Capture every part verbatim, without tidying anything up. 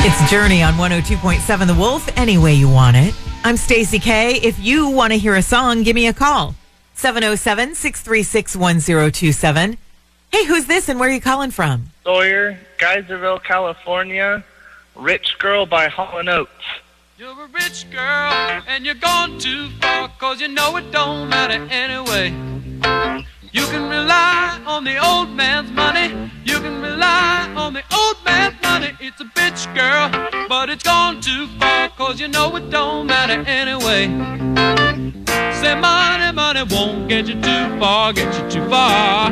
It's Journey on one oh two point seven The Wolf, any way you want it. I'm Stacey K. If you want to hear a song, give me a call. seven oh seven, six three six, one oh two seven. Hey, who's this and where are you calling from? Sawyer, Geyserville, California. Rich Girl by Hall and Oates. You're a rich girl and you're gone too far, cause you know it don't matter anyway. You can rely on the old man's money. You can rely on the old man's money. It's a bitch, girl, but it's gone too far, cause you know it don't matter anyway. Say money, money won't get you too far, get you too far.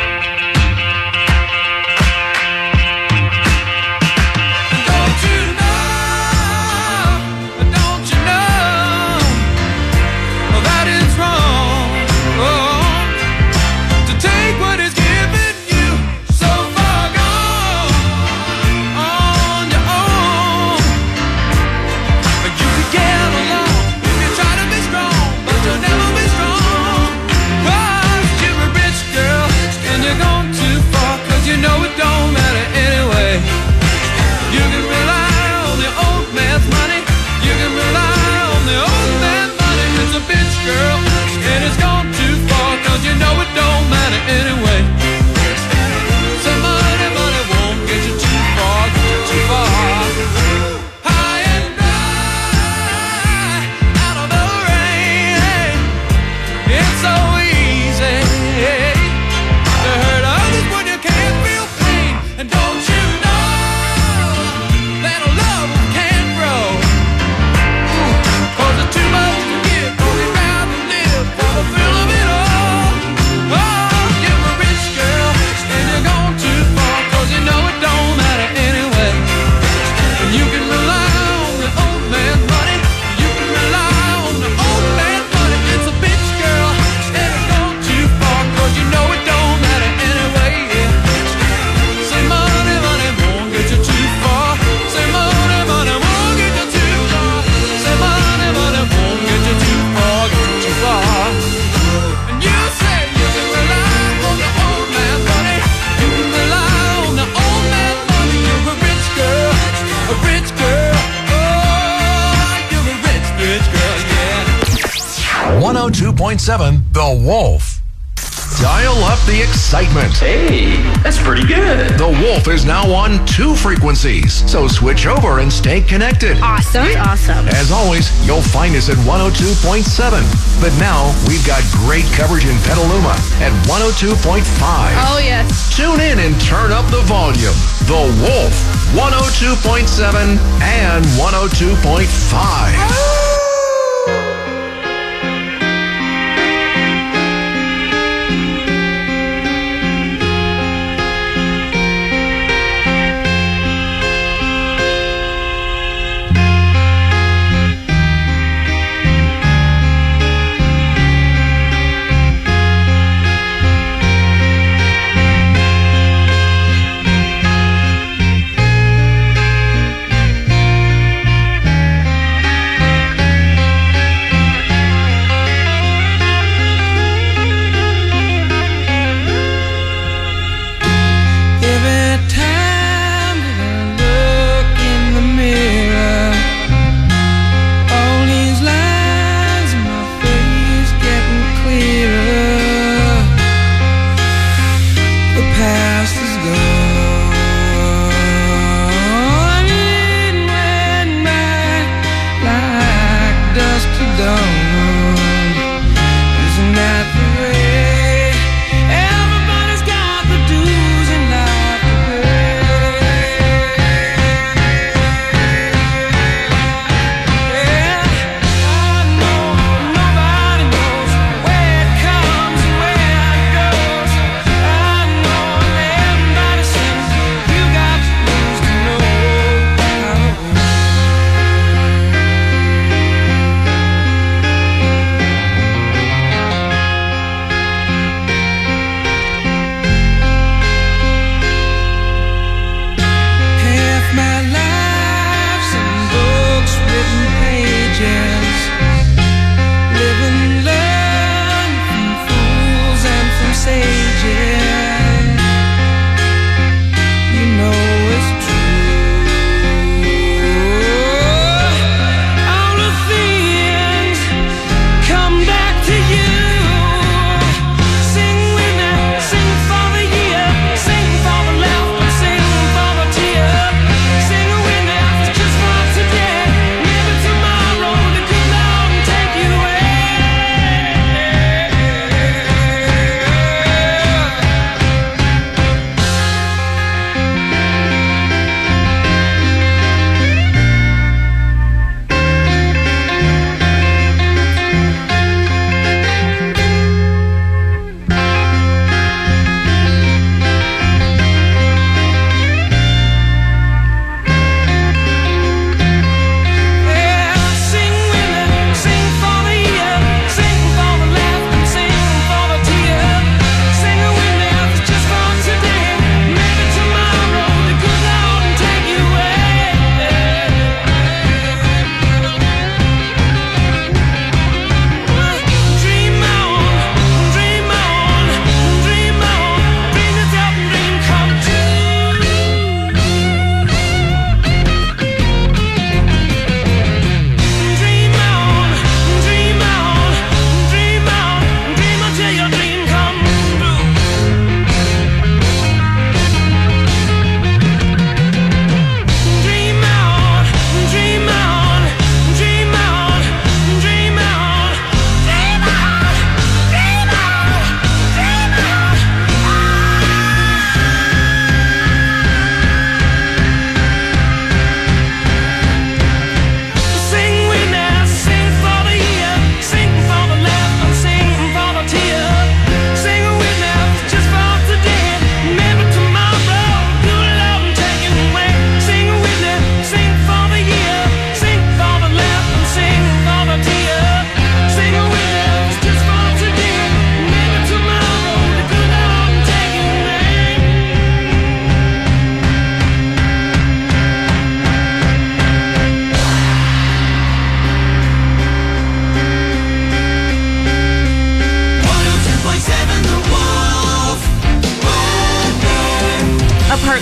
one oh two point seven The Wolf. Dial up the excitement. Hey, that's pretty good. The Wolf is now on two frequencies, so switch over and stay connected. Awesome. Awesome. As always, you'll find us at one oh two point seven. But now we've got great coverage in Petaluma at one oh two point five. Oh, yes. Tune in and turn up the volume. The Wolf, one oh two point seven and one oh two point five.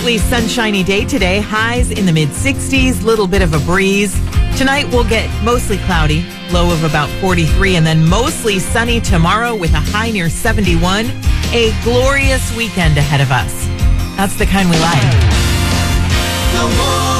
mostly sunshiny day today. Highs in the mid sixties, little bit of a breeze. Tonight we'll get mostly cloudy, low of about forty-three, and then mostly sunny tomorrow with a high near seventy-one. A glorious weekend ahead of us. That's the kind we like. The Wolf.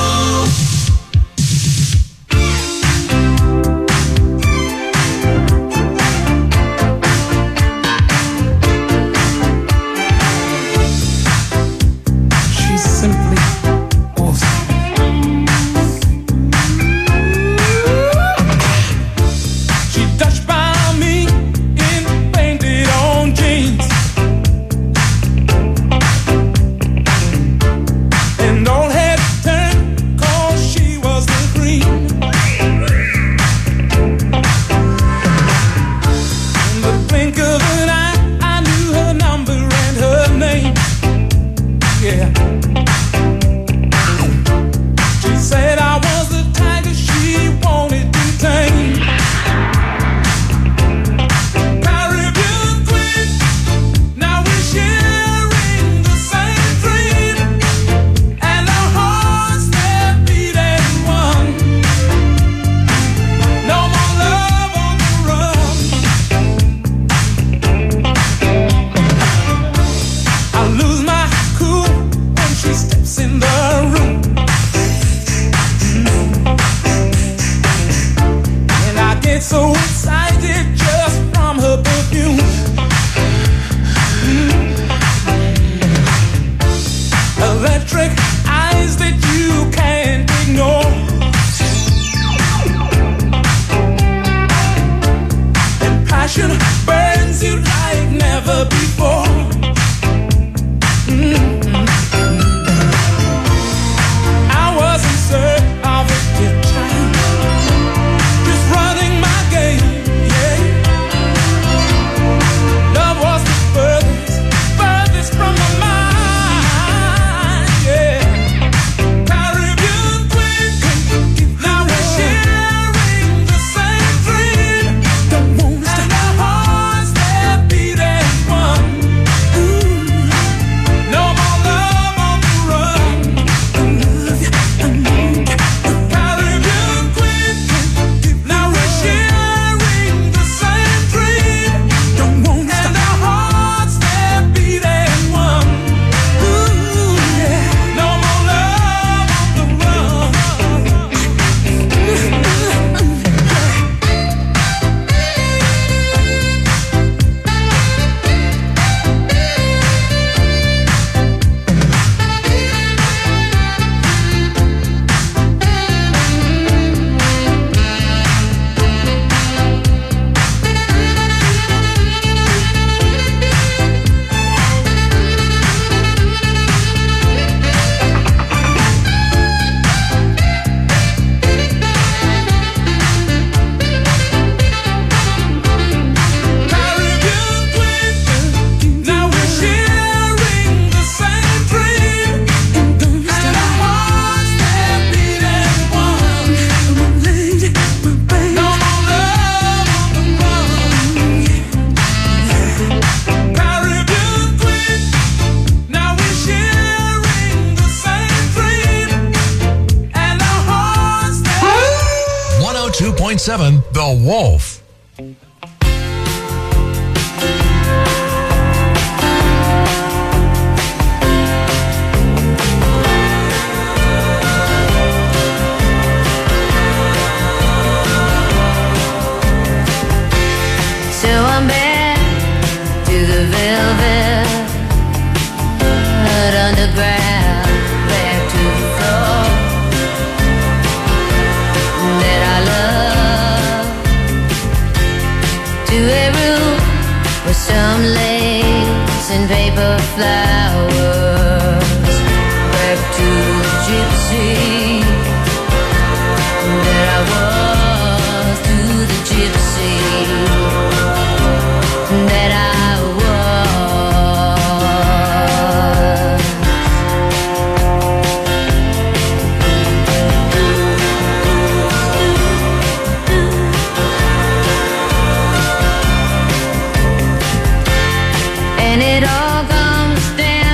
seven, The Wolf. Some lace and paper flowers, back to the gypsy that I was, to the gypsy that I And it all comes down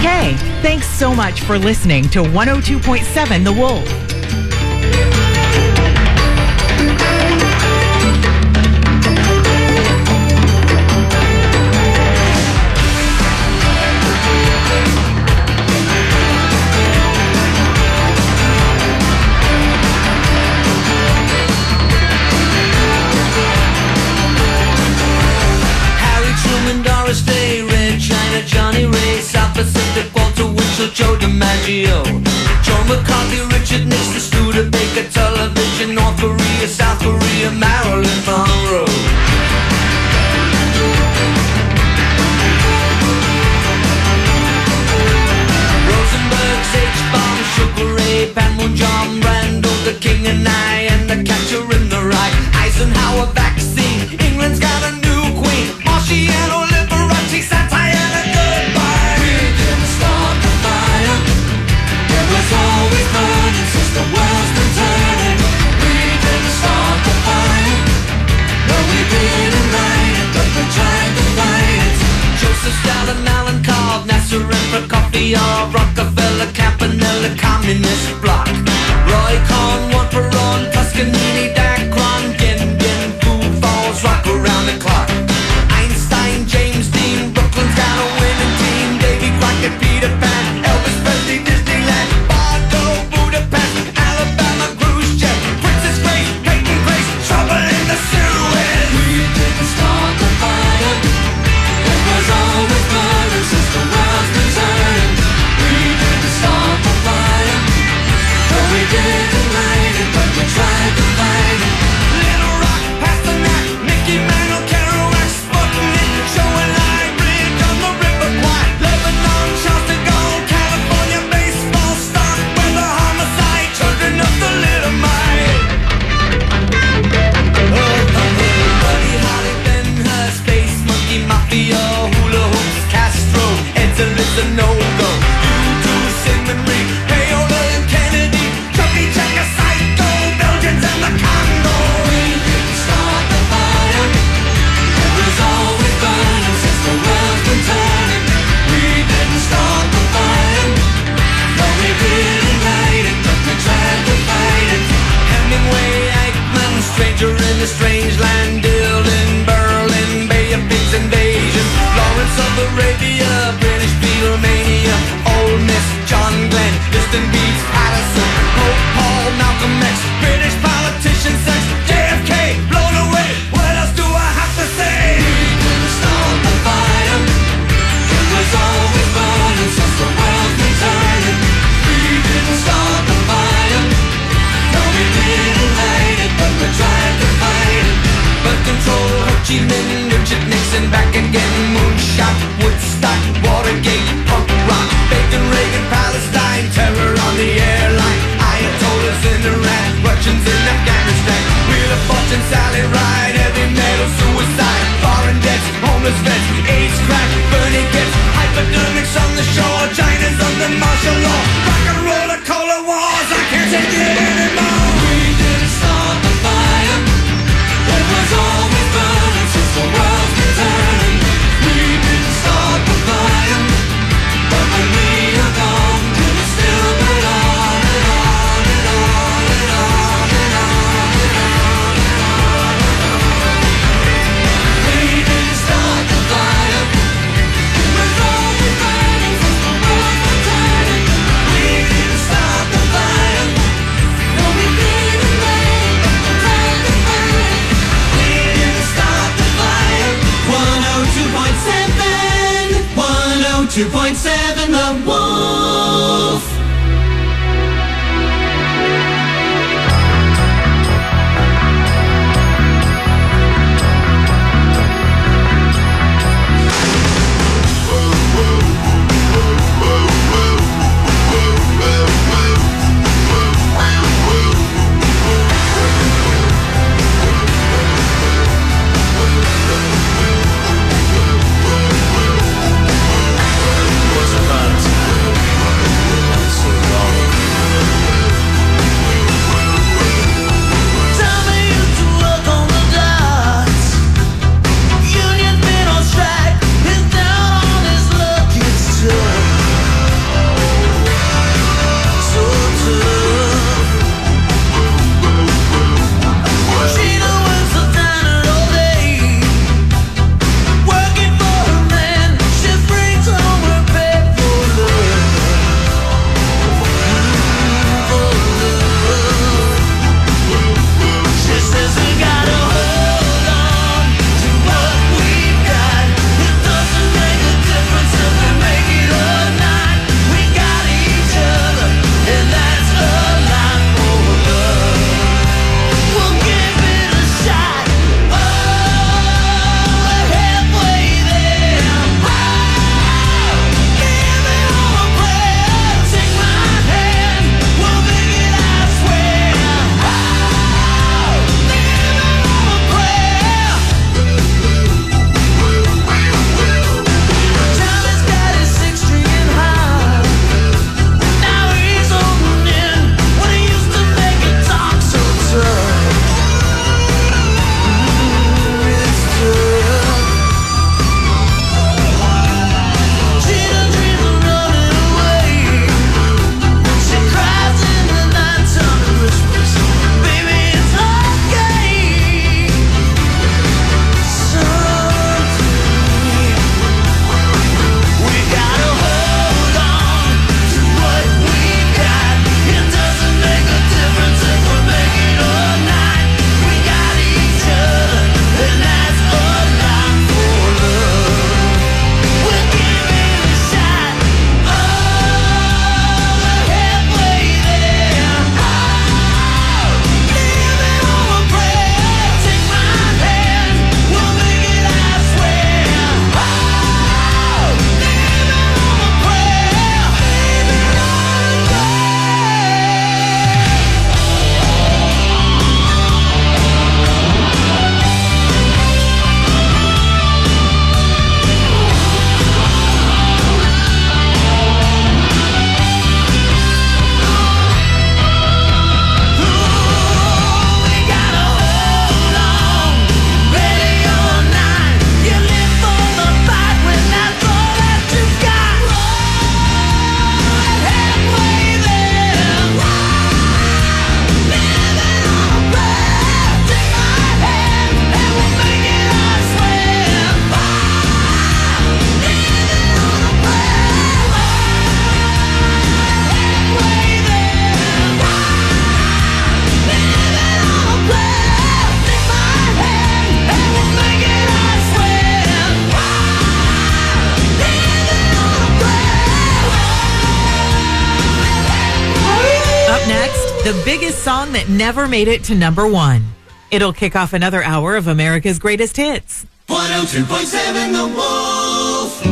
K, thanks so much for listening to one oh two point seven The Wolf. Johnny Ray, South Pacific, Walter Winchell, Joe DiMaggio, Joe McCarthy, Richard Nixon, Studebaker, Television, North Korea, South Korea, Marilyn Monroe. Rosenberg, H-Bomb, Sugar Ray, Panmunjom, Brando, the King and I, and the Catcher in the Rye, Eisenhower vaccine, England's got a new queen, Marciano, Liberace, satire. Always burning since the world's been turning. We didn't start the fire. No, we didn't light it, but we tried to fight it. Joseph Stalin, Alan Cobb, Nasser and Prokofiev, Rockefeller, Campanella, Communist Bloc, Roy Cohn, one for on, Toscanini, Dacron, Gin Gin, Food Falls, rock around the clock. Einstein, James Dean, Brooklyn's got a winning team. Davy Crockett, Peter Pan, Elvis Presley, Disneyland. A strange land, Dylan, Berlin, Bay of Pigs invasion, Lawrence of Arabia, British Beatlemania, Ole Miss, John Glenn, Distant Beats, Patterson, Pope Paul, Malcolm X, British politician sex, J F K, blown away. What else do I have to say? We didn't start the fire. It was always burning since the world's been turning. We didn't start the fire. No, we didn't light it, but we tried to fight it. But control, Ho Chi Minh, Richard Nixon, back again, Moonshot, Woodstock, Watergate, punk rock, Bacon, Reagan, Palestine, terror on the airline, Ayatollahs in Iran, Russians in Afghanistan, Wheel of Fortune, Sally Ride, heavy metal, suicide, foreign debts, homeless vets, AIDS, crack, Bernie gets, hypodermics on the shore, China's under martial law, rock and roll, cola wars, I can't take it anymore. We didn't start the fire. It was always burning since the world's been turning. We didn't start the fire, but when we are gone, it'll still burn on and on and on and on and on and on and on and on. We didn't start the fire. It was always burning since the world's been turning. We didn't start the fire. No, we didn't light it, but we tried to fight it. We didn't start the fire. one oh two point seven, one oh two point seven The Wolf. the biggest song that never made it to number one. It'll kick off another hour of America's greatest hits. one oh two point seven The Wolf.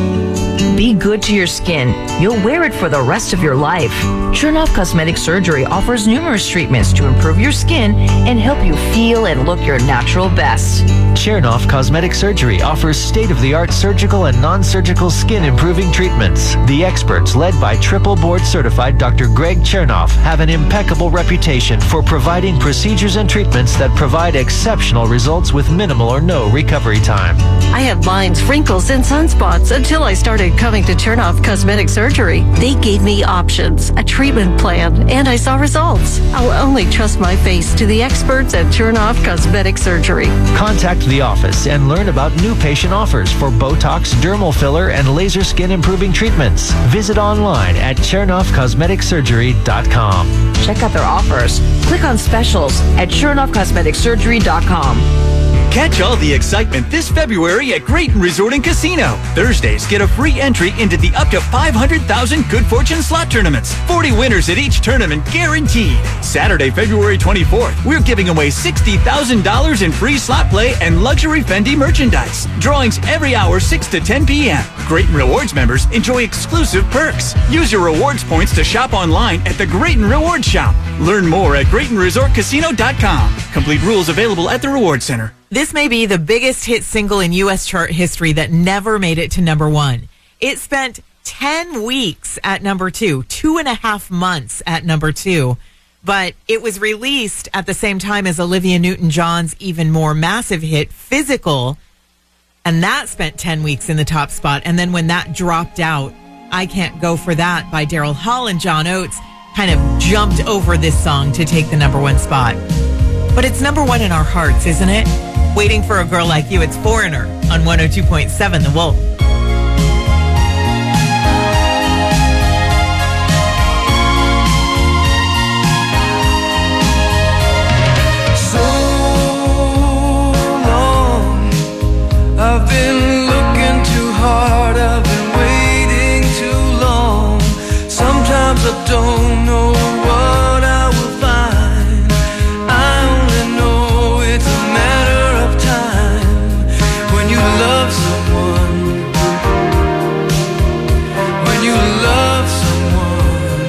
Be good to your skin. You'll wear it for the rest of your life. Chernoff Cosmetic Surgery offers numerous treatments to improve your skin and help you feel and look your natural best. Chernoff Cosmetic Surgery offers state-of-the-art surgical and non-surgical skin improving treatments. The experts, led by triple board certified Doctor Greg Chernoff, have an impeccable reputation for providing procedures and treatments that provide exceptional results with minimal or no recovery time. I had lines, wrinkles, and sunspots until I started coming to Chernoff Cosmetic Surgery. They gave me options, a treatment plan, and I saw results. I'll only trust my face to the experts at Chernoff Cosmetic Surgery. Contact the office and learn about new patient offers for Botox, dermal filler, and laser skin improving treatments. Visit online at chernoff cosmetic surgery dot com. Check out their offers. Click on specials at chernoff cosmetic surgery dot com. Catch all the excitement this February at Grayton Resort and Casino. Thursdays, get a free entry into the up to five hundred thousand Good Fortune slot tournaments. forty winners at each tournament guaranteed. Saturday, February twenty-fourth, we're giving away sixty thousand dollars in free slot play and luxury Fendi merchandise. Drawings every hour, six to ten p.m. Grayton Rewards members enjoy exclusive perks. Use your rewards points to shop online at the Grayton Rewards Shop. Learn more at grayton resort casino dot com. Complete rules available at the Rewards Center. This may be the biggest hit single in U S chart history that never made it to number one. It spent ten weeks at number two, two and a half months at number two, but it was released at the same time as Olivia Newton-John's even more massive hit, Physical, and that spent ten weeks in the top spot. And then when that dropped out, I Can't Go For That by Daryl Hall and John Oates kind of jumped over this song to take the number one spot. But it's number one in our hearts, isn't it? Waiting for a Girl Like You, it's Foreigner on one oh two point seven The Wolf. So long, I've been looking too hard, I've been waiting too long. Sometimes I don't know what I will find. I only know it's a matter of time. When you love someone, when you love someone,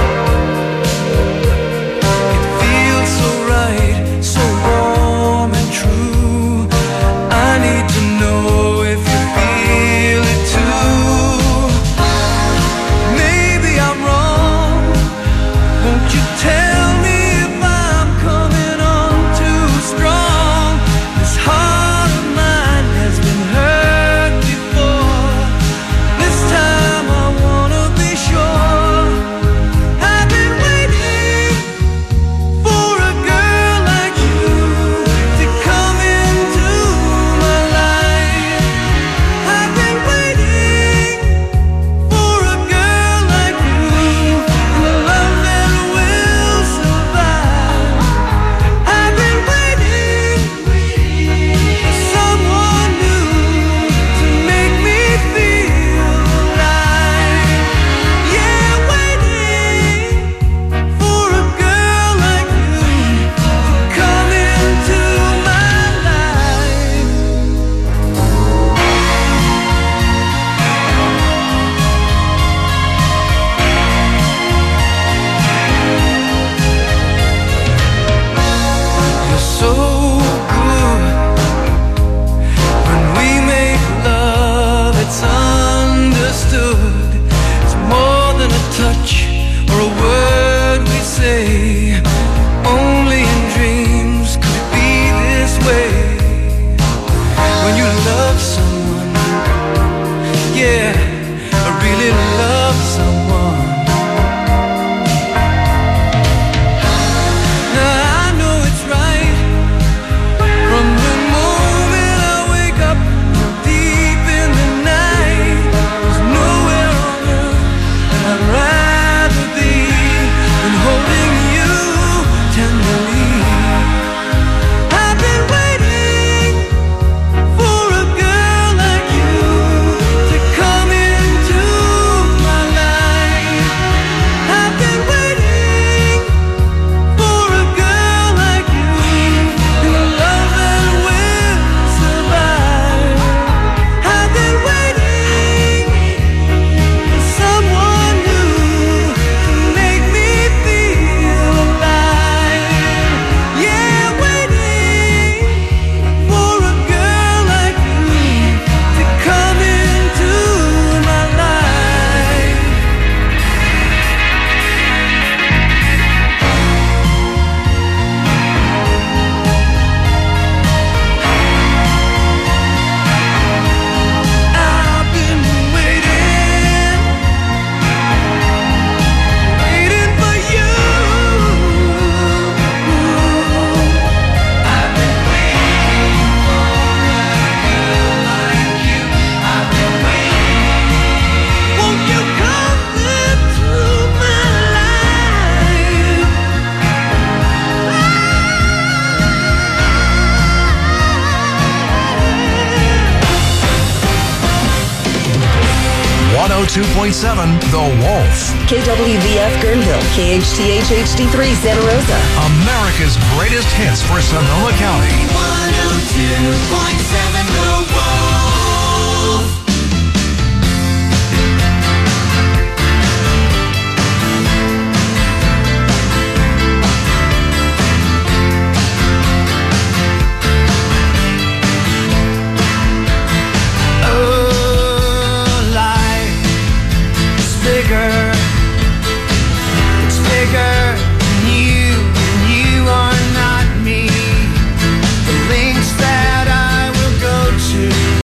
it feels so right, so warm and true. I need to know if you feel it too. Maybe I'm wrong. Won't you tell me if I'm coming on too strong? This heart of mine has been hurt before. This time I wanna be sure. I've been waiting for a girl like you to come into my life. I've been waiting for a girl like you, the love that will survive. I've been waiting for someone new to make me feel alive. Yeah, waiting for a girl like you to come into my life. You're so good. When we make love, it's understood. It's more than a touch or a word we say. Only in dreams could it be this way. When you love someone, yeah, I really love someone. Now I know it's right. From the moment I wake up deep in the night, there's nowhere on earth that I'd rather be than holding you tenderly. I've been waiting for a girl oh two point seven The Wolf. K W V F Guerneville, K H T H H D three Santa Rosa. America's greatest hits for Sonoma County. one oh two point seven The